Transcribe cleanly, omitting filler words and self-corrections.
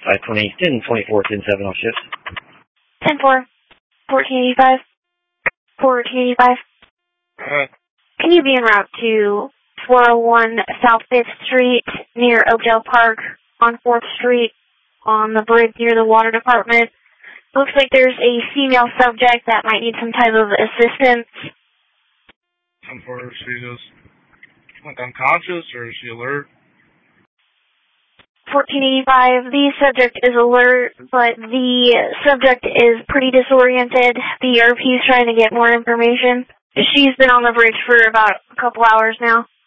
520, 10-24, 10-7 off shift. 10-4, 1485. 1485. Can you be en route to 401 South 5th Street near Oakdale Park on 4th Street on the bridge near the water department? Looks like there's a female subject that might need some type of assistance. 10-4, she just like unconscious or is she alert? 1485, the subject is alert, but the subject is pretty disoriented. The ERP is trying to get more information. She's been on the bridge for about a couple hours now.